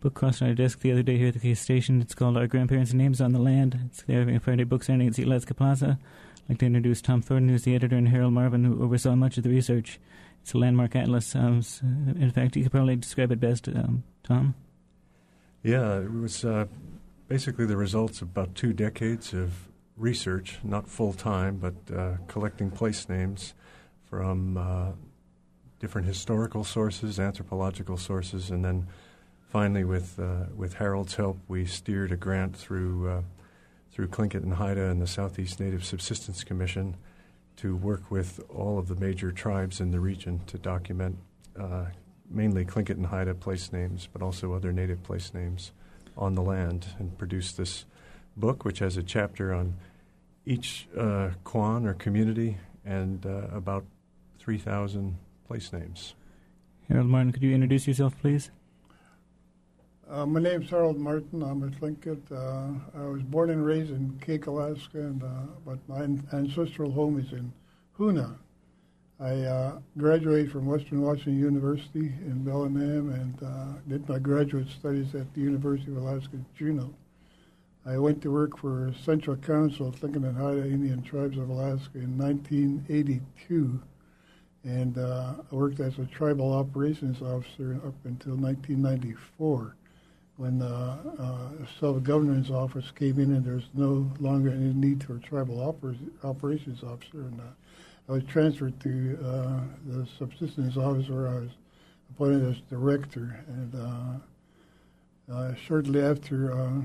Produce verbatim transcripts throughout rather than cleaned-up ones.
book crossed on our desk the other day here at the Case Station. It's called Our Grandparents' Names on the Land. It's there in Friday book signing at Alaska Plaza. I'd like to introduce Tom Thornton, who's the editor, and Harold Marvin, who oversaw much of the research. It's a landmark atlas. Um, in fact, you could probably describe it best, um, Tom. Yeah, it was uh, basically the results of about two decades of research, not full-time, but uh, collecting place names from uh, different historical sources, anthropological sources, and then finally with uh, with Harold's help, we steered a grant through uh, through Tlingit and Haida and the Southeast Native Subsistence Commission to work with all of the major tribes in the region to document uh, mainly Tlingit and Haida place names, but also other native place names on the land, and produce this book, which has a chapter on each uh, Kwan or community and uh, about three thousand place names. Harold Martin, could you introduce yourself, please? Uh, my name's Harold Martin. I'm a Tlingit. Uh, I was born and raised in Cake, Alaska, and, uh, but my ancestral home is in Hoonah. I uh, graduated from Western Washington University in Bellingham and uh, did my graduate studies at the University of Alaska, Juneau. I went to work for Central Council of Tlingit and Haida Indian Tribes of Alaska in nineteen eighty-two, and uh, I worked as a tribal operations officer up until nineteen ninety-four, when the uh, self-governance office came in and there's no longer any need for a tribal oper- operations officer. And uh, I was transferred to uh, the subsistence office where I was appointed as director. And uh, uh, shortly after, uh,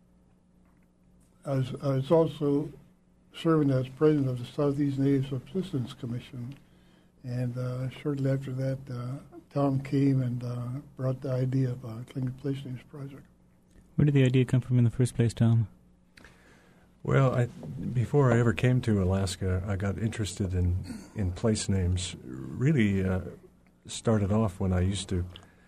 I, was, I was also serving as president of the Southeast Native Subsistence Commission. And uh, shortly after that, uh, Tom came and uh, brought the idea of a Tlingit Place Names Project. Where did the idea come from in the first place, Tom? Well, I, before I ever came to Alaska, I got interested in, in place names. Really uh, started off when I used to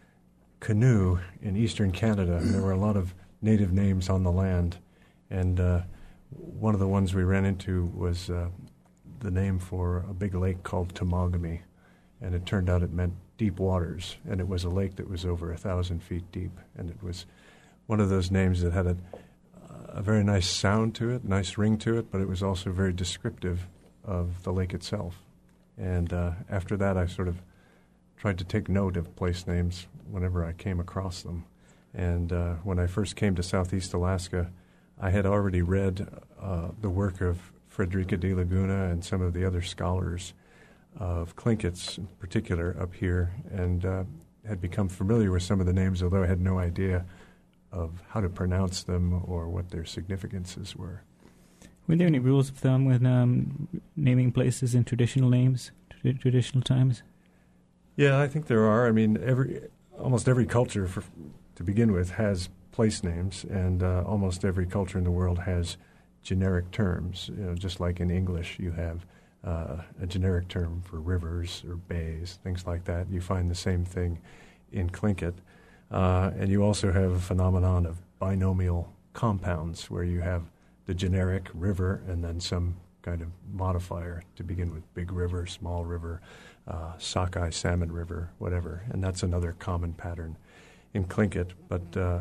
canoe in eastern Canada. There were a lot of native names on the land, and uh, one of the ones we ran into was uh, the name for a big lake called Temagami, and it turned out it meant deep waters, and it was a lake that was over a thousand feet deep, and it was one of those names that had a a very nice sound to it, nice ring to it, but it was also very descriptive of the lake itself. And uh, after that, I sort of tried to take note of place names whenever I came across them. And uh, when I first came to Southeast Alaska, I had already read uh, the work of Frederica de Laguna and some of the other scholars of Tlingits in particular up here, and uh, had become familiar with some of the names, although I had no idea of how to pronounce them or what their significances were. Were there any rules of thumb when um, naming places in traditional names, tra- traditional times? Yeah, I think there are. I mean, every almost every culture, for, to begin with, has place names, and uh, almost every culture in the world has generic terms. You know, just like in English, you have uh, a generic term for rivers or bays, things like that. You find the same thing in Tlingit. Uh, and you also have a phenomenon of binomial compounds where you have the generic river and then some kind of modifier to begin with, big river, small river, uh, sockeye, salmon river, whatever. And that's another common pattern in Tlingit. But uh,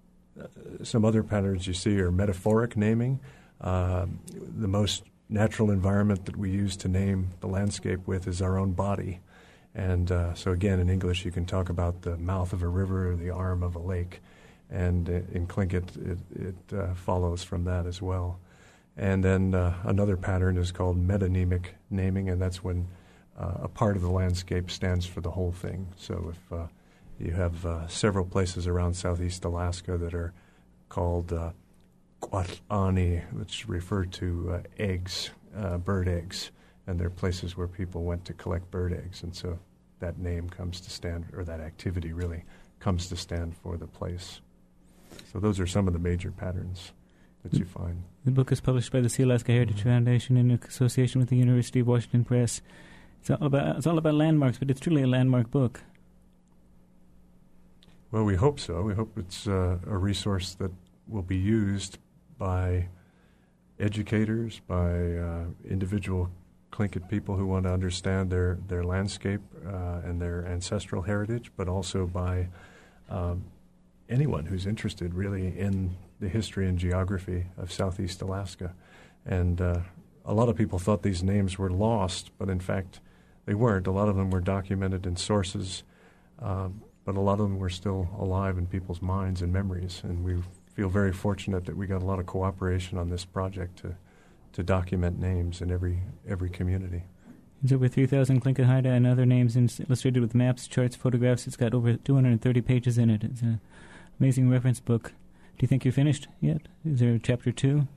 some other patterns you see are metaphoric naming. Uh, the most natural environment that we use to name the landscape with is our own body. And uh, so, again, in English, you can talk about the mouth of a river or the arm of a lake. And uh, in Tlingit, it, it uh, follows from that as well. And then uh, another pattern is called metonymic naming, and that's when uh, a part of the landscape stands for the whole thing. So if uh, you have uh, several places around Southeast Alaska that are called uh, Quatlani, which refer to uh, eggs, uh, bird eggs, and they're places where people went to collect bird eggs, and so that name comes to stand, or that activity really comes to stand for the place. So those are some of the major patterns that you find. The book is published by the Sealaska Heritage mm-hmm. Foundation in association with the University of Washington Press. It's all about it's all about landmarks, but it's truly a landmark book. Well, we hope so. We hope it's uh, a resource that will be used by educators, by uh, individual Tlingit people who want to understand their, their landscape uh, and their ancestral heritage, but also by um, anyone who's interested really in the history and geography of Southeast Alaska. And uh, a lot of people thought these names were lost, but in fact they weren't. A lot of them were documented in sources, uh, but a lot of them were still alive in people's minds and memories. And we feel very fortunate that we got a lot of cooperation on this project to to document names in every every community. There's over three thousand Tlingit Haida and other names in, illustrated with maps, charts, photographs. It's got over two hundred thirty pages in it. It's an amazing reference book. Do you think you're finished yet? Is there a chapter two?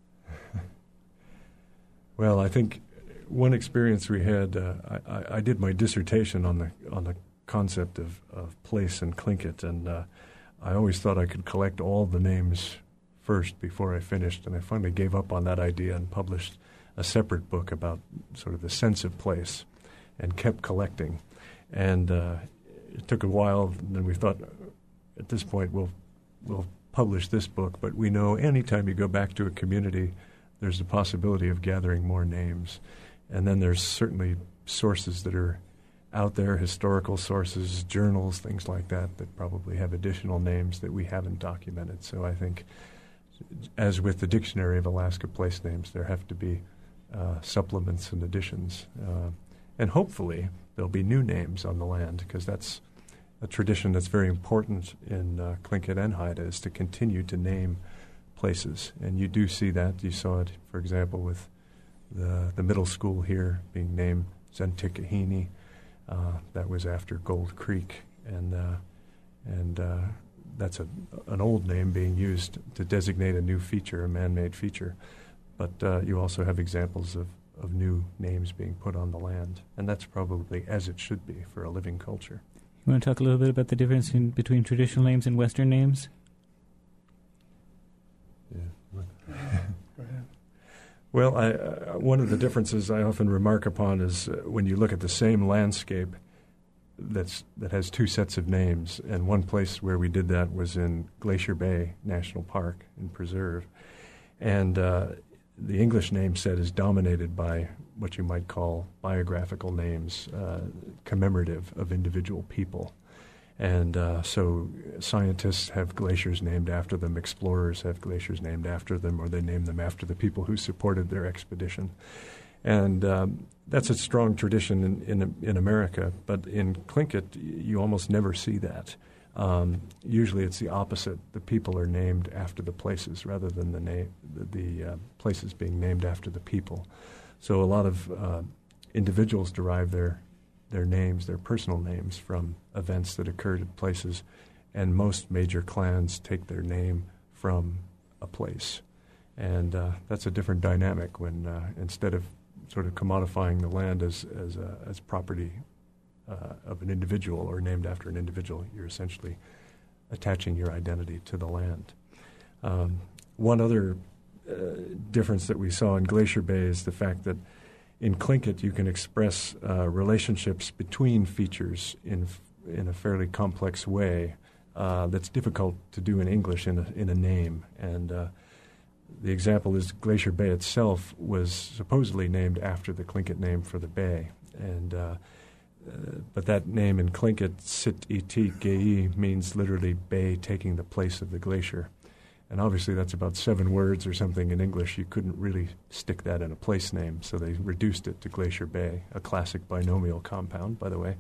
Well, I think one experience we had, uh, I, I did my dissertation on the on the concept of, of place in Tlingit, and uh, I always thought I could collect all the names first before I finished, and I finally gave up on that idea and published a separate book about sort of the sense of place and kept collecting. And uh, it took a while, and then we thought, at this point, we'll we'll publish this book, but we know anytime you go back to a community, there's the possibility of gathering more names. And then there's certainly sources that are out there, historical sources, journals, things like that, that probably have additional names that we haven't documented. So I think, as with the Dictionary of Alaska Place Names, there have to be uh, supplements and additions. Uh, and hopefully there'll be new names on the land, because that's a tradition that's very important in uh, Tlingit and Haida, is to continue to name places. And you do see that. You saw it, for example, with the the middle school here being named Zentikahini. Uh, that was after Gold Creek. And uh, and uh, that's a, an old name being used to designate a new feature, a man-made feature. But uh, you also have examples of, of new names being put on the land. And that's probably as it should be for a living culture. You want to talk a little bit about the difference in, between traditional names and Western names? Yeah. Well, I, uh, one of the differences I often remark upon is uh, when you look at the same landscape that's that has two sets of names, and one place where we did that was in Glacier Bay National Park and Preserve, and uh, the English name set is dominated by what you might call biographical names, uh, commemorative of individual people. And uh, so scientists have glaciers named after them, explorers have glaciers named after them, or they name them after the people who supported their expedition. And um, that's a strong tradition in, in in America, but in Tlingit, you almost never see that. Um, usually it's the opposite. The people are named after the places rather than the, na- the, the uh, places being named after the people. So a lot of uh, individuals derive their their names, their personal names, from events that occurred at places, and most major clans take their name from a place. And uh, that's a different dynamic when uh, instead of sort of commodifying the land as as, uh, as property uh, of an individual or named after an individual, you're essentially attaching your identity to the land. Um, one other uh, difference that we saw in Glacier Bay is the fact that in Tlingit, you can express uh, relationships between features in in a fairly complex way uh, that's difficult to do in English in a, in a name. And uh, the example is Glacier Bay itself was supposedly named after the Tlingit name for the bay. And uh, uh, but that name in Tlingit, Sit Iti Gei, means literally bay taking the place of the glacier. And obviously that's about seven words or something in English. You couldn't really stick that in a place name, so they reduced it to Glacier Bay, a classic binomial compound, by the way.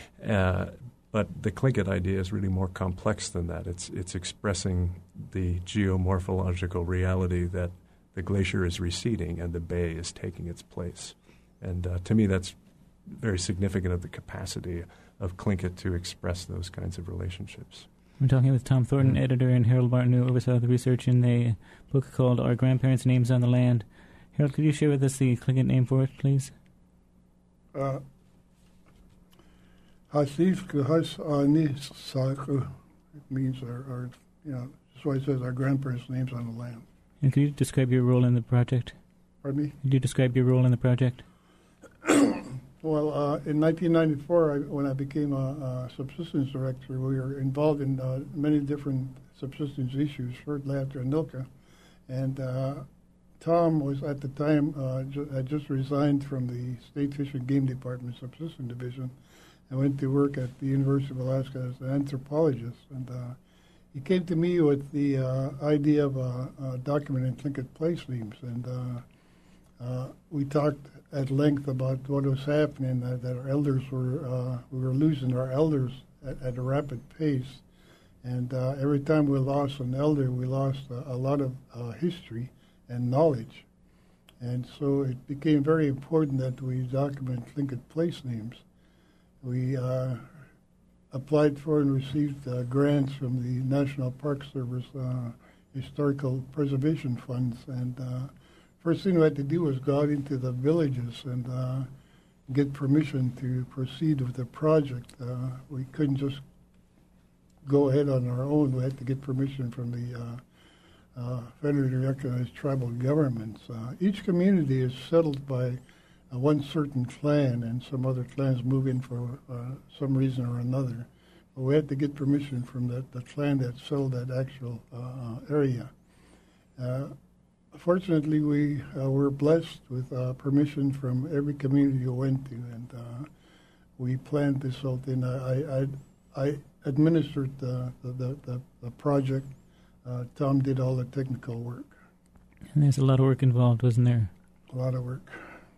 Uh, but the Tlingit idea is really more complex than that. It's it's expressing the geomorphological reality that the glacier is receding and the bay is taking its place. And uh, to me, that's very significant of the capacity of Tlingit to express those kinds of relationships. We're talking with Tom Thornton, mm-hmm. editor, and Harold Martin, who oversaw the research in a book called Our Grandparents' Names on the Land. Harold, could you share with us the Tlingit name for it, please? Uh, Hasif Kuhas Ani Saku. It means our, our, you know, that's why it says our grandparents' names on the land. And could you describe your role in the project? Pardon me? Could you describe your role in the project? Well, uh, in nineteen ninety-four, I, when I became a, a subsistence director, we were involved in uh, many different subsistence issues, Ferd, Laughter, and Nilka. And uh, Tom was, at the time, uh, ju- had just resigned from the State Fish and Game Department Subsistence Division and went to work at the University of Alaska as an anthropologist. And uh, he came to me with the uh, idea of uh, uh, documenting Tlingit place names, and uh, uh, we talked at length about what was happening. Uh, that our elders were uh, we were losing our elders at, at a rapid pace, and uh, every time we lost an elder, we lost a, a lot of uh, history and knowledge, and so it became very important that we document Tlingit place names. We uh, applied for and received uh, grants from the National Park Service uh, Historical Preservation Funds. And uh, first thing we had to do was go out into the villages and uh, get permission to proceed with the project. Uh, we couldn't just go ahead on our own. We had to get permission from the uh, uh, federally recognized tribal governments. Uh, each community is settled by Uh, one certain clan, and some other clans move in for uh, some reason or another. But we had to get permission from the, the clan that settled that actual uh, area. Uh, fortunately, we uh, were blessed with uh, permission from every community we went to, and uh, we planned this whole thing. I, I, I administered the, the, the, the project. Uh, Tom did all the technical work. And there's a lot of work involved, wasn't there? A lot of work.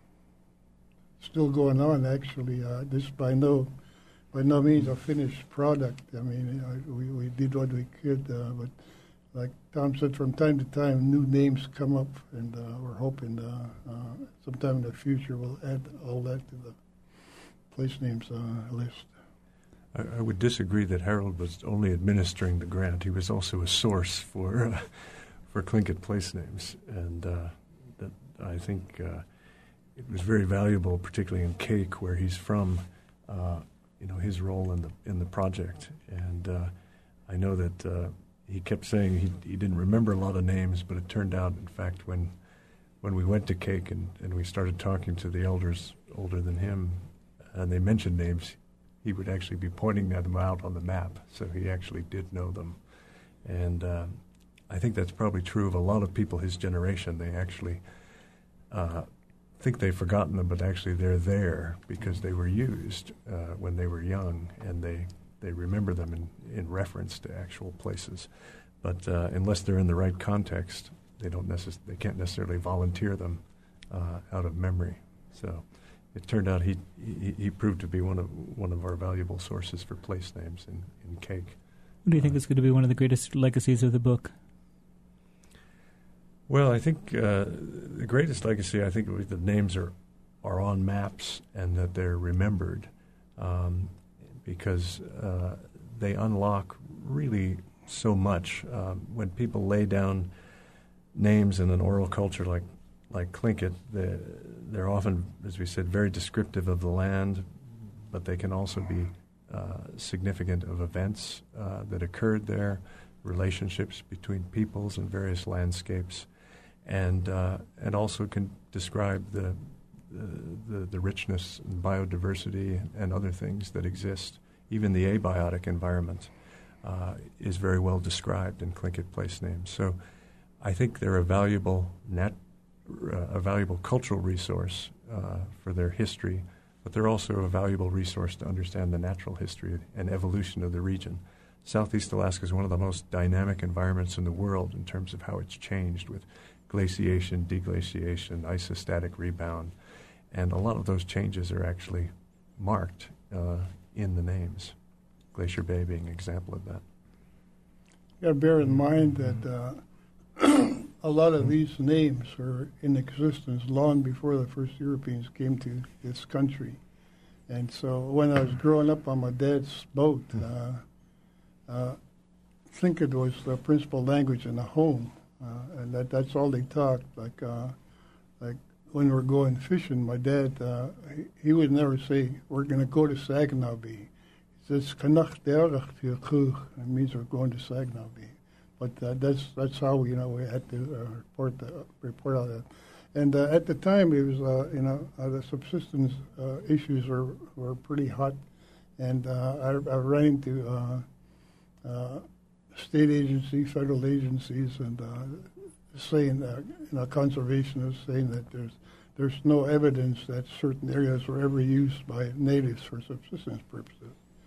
Still going on, actually. Uh, this by no, by no means a finished product. I mean, uh, we we did what we could, uh, but like Tom said, from time to time, new names come up, and uh, we're hoping uh, uh, sometime in the future we'll add all that to the place names uh, list. I, I would disagree that Harold was only administering the grant. He was also a source for uh, for Tlingit place names, and uh, that I think. Uh, It was very valuable, particularly in Cake, where he's from. Uh, you know, his role in the in the project, and uh, I know that uh, he kept saying he he didn't remember a lot of names, but it turned out, in fact, when when we went to Cake and, and we started talking to the elders older than him, and they mentioned names, he would actually be pointing them out on the map, so he actually did know them, and uh, I think that's probably true of a lot of people his generation. They actually. Uh, think they've forgotten them, but actually they're there because they were used uh, when they were young, and they, they remember them in, in reference to actual places. But uh, unless they're in the right context, they don't necess- they can't necessarily volunteer them uh, out of memory. So it turned out he, he he proved to be one of one of our valuable sources for place names in, in Cake. What do you think uh, is going to be one of the greatest legacies of the book? Well, I think uh, the greatest legacy, I think, was the names are, are on maps and that they're remembered um, because uh, they unlock really so much. Um, when people lay down names in an oral culture like like Tlingit, they're, they're often, as we said, very descriptive of the land, but they can also be uh, significant of events uh, that occurred there, relationships between peoples and various landscapes. And uh, and also can describe the, the the richness and biodiversity and other things that exist. Even the abiotic environment uh, is very well described in Tlingit place names. So I think they're a valuable nat- uh, a valuable cultural resource uh, for their history, but they're also a valuable resource to understand the natural history and evolution of the region. Southeast Alaska is one of the most dynamic environments in the world in terms of how it's changed with glaciation, deglaciation, isostatic rebound, and a lot of those changes are actually marked uh, in the names. Glacier Bay being an example of that. You got to bear in mind that uh, a lot of these names are in existence long before the first Europeans came to this country. And so when I was growing up on my dad's boat, uh, uh, Tlingit was the principal language in the home. Uh, and that, that's all they talked. Like, uh, like when we're going fishing, my dad, uh, he, he would never say, we're going to go to Saginaw Bay. He says, Kanach Derach Tiakuch. It means we're going to Saginaw Bay. But uh, that's that's how, you know, we had to uh, report the, report all that. And uh, at the time, it was, uh, you know, uh, the subsistence uh, issues were, were pretty hot. And uh, I, I ran into uh, uh, state agencies, federal agencies, and uh, saying that, you know, conservationists saying that there's there's no evidence that certain areas were ever used by natives for subsistence purposes.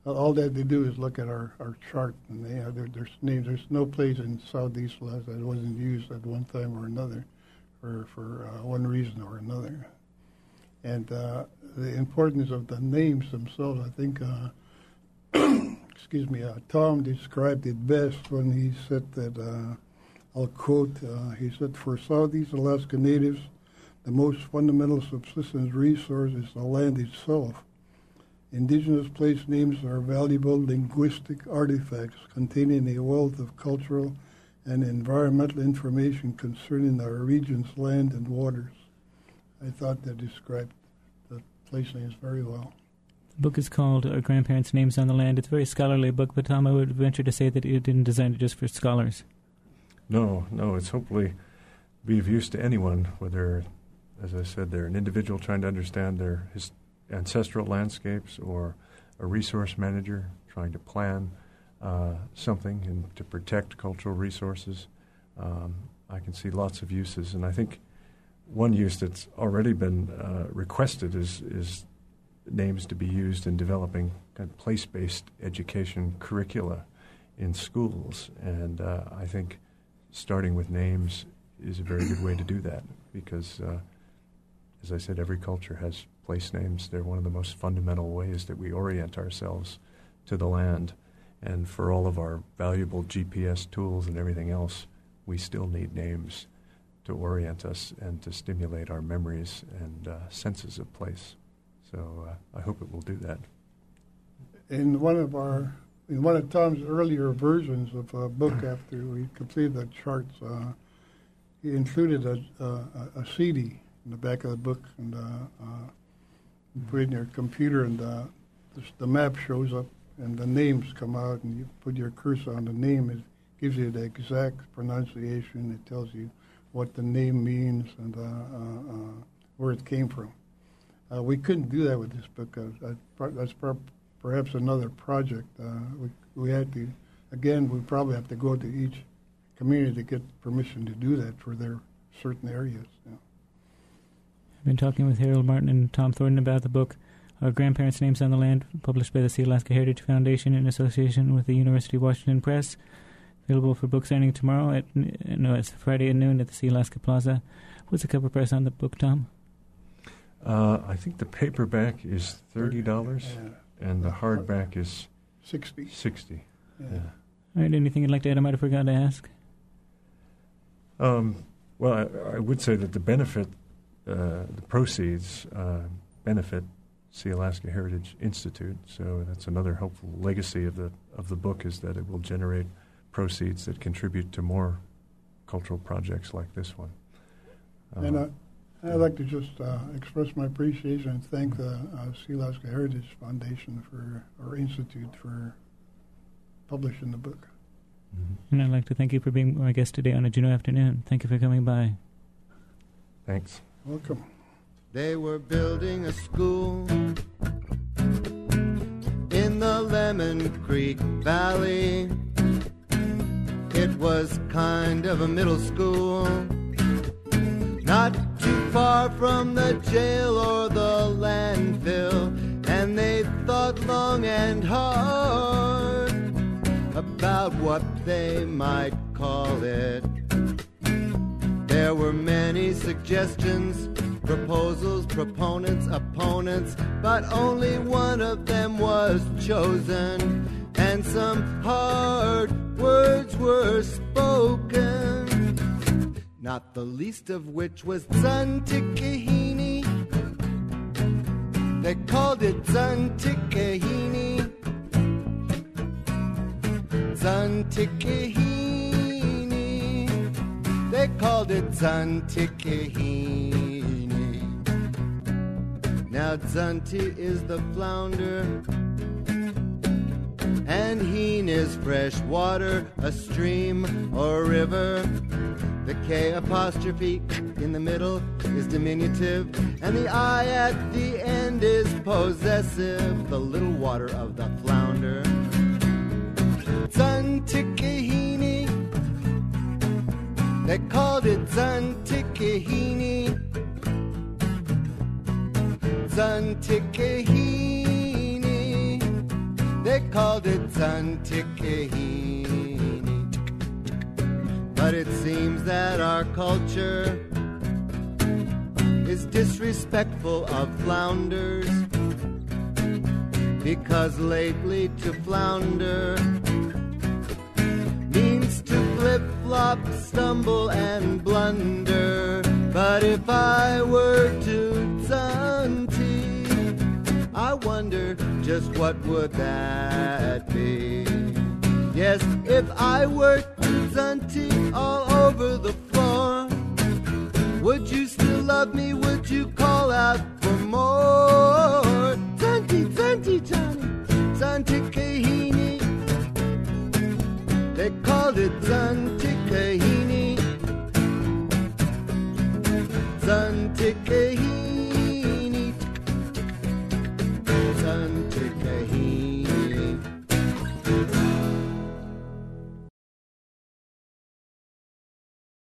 all that they do is look at our, our chart, and they have their, their names. There's no place in Southeast Alaska that wasn't used at one time or another for, for uh, one reason or another. And uh, the importance of the names themselves, I think, uh, excuse me, uh, Tom described it best when he said that, uh, I'll quote, uh, he said, for Southeast Alaska natives, the most fundamental subsistence resource is the land itself. Indigenous place names are valuable linguistic artifacts containing a wealth of cultural and environmental information concerning our region's land and waters. I thought that described the place names very well. The book is called Our Grandparents' Names on the Land. It's a very scholarly book, but Tom, I would venture to say that you didn't design it just for scholars. No, no, it's hopefully be of use to anyone, whether, as I said, they're an individual trying to understand their his ancestral landscapes or a resource manager trying to plan uh, something and to protect cultural resources. Um, I can see lots of uses, and I think one use that's already been uh, requested is, is names to be used in developing kind of place-based education curricula in schools, and uh, I think starting with names is a very good way to do that because, uh, as I said, every culture has place names. They're one of the most fundamental ways that we orient ourselves to the land, and for all of our valuable G P S tools and everything else, we still need names to orient us and to stimulate our memories and uh, senses of place. So uh, I hope it will do that. In one of our, in one of Tom's earlier versions of a book, after we completed the charts, uh, he included a, a, a C D in the back of the book, and uh, uh, you put it in your computer, and uh, the, the map shows up, and the names come out, and you put your cursor on the name. It gives you the exact pronunciation. It tells you what the name means and uh, uh, uh, where it came from. Uh, we couldn't do that with this book. Uh, uh, that's per- perhaps another project. Uh, we, we had to, again, we probably have to go to each community to get permission to do that for their certain areas. Yeah. I've been talking with Harold Martin and Tom Thornton about the book, Our Grandparents' Names on the Land, published by the Sea Alaska Heritage Foundation in association with the University of Washington Press. Available for book signing tomorrow at, no, it's Friday at noon at the Sea Alaska Plaza. What's the cover price on the book, Tom? Uh, I think the paperback is thirty dollars, yeah. And the hardback is sixty. Sixty. Yeah. Yeah. All right. Anything you'd like to add? I might have forgotten to ask. Um, well, I, I would say that the benefit, uh, the proceeds, uh, benefit Sea Alaska Heritage Institute. So that's another helpful legacy of the of the book, is that it will generate proceeds that contribute to more cultural projects like this one. Uh, and I, I'd like to just uh, express my appreciation and thank the uh, Sea Alaska Heritage Foundation for, or Institute, for publishing the book. Mm-hmm. And I'd like to thank you for being my guest today on a Juneau afternoon. Thank you for coming by. Thanks. Welcome. They were building a school in the Lemon Creek Valley. It was kind of a middle school, not too far from the jail or the landfill, and they thought long and hard about what they might call it. There were many suggestions, proposals, proponents, opponents, but only one of them was chosen, and some hard words were spoken, not the least of which was Zuntikahini. They called it Zuntikahini. Zuntikahini. They called it Zuntikahini. Now Zunti is the flounder, and heen is fresh water, a stream or river. The K apostrophe in the middle is diminutive, and the I at the end is possessive, the little water of the flounder. Zuntikahini. They called it Zuntikahini. Zuntikahini. They they called it Zantikehini. But it seems that our culture is disrespectful of flounders, because lately to flounder means to flip-flop, stumble, and blunder. But if I were to Zanti, I wonder just what would that be? Yes, if I were to Zanti all over the floor, would you still love me? Would you call out for more? Zanti, Zanti, Johnny, Zantikehini. They called it Zantikehini. Zantikehini.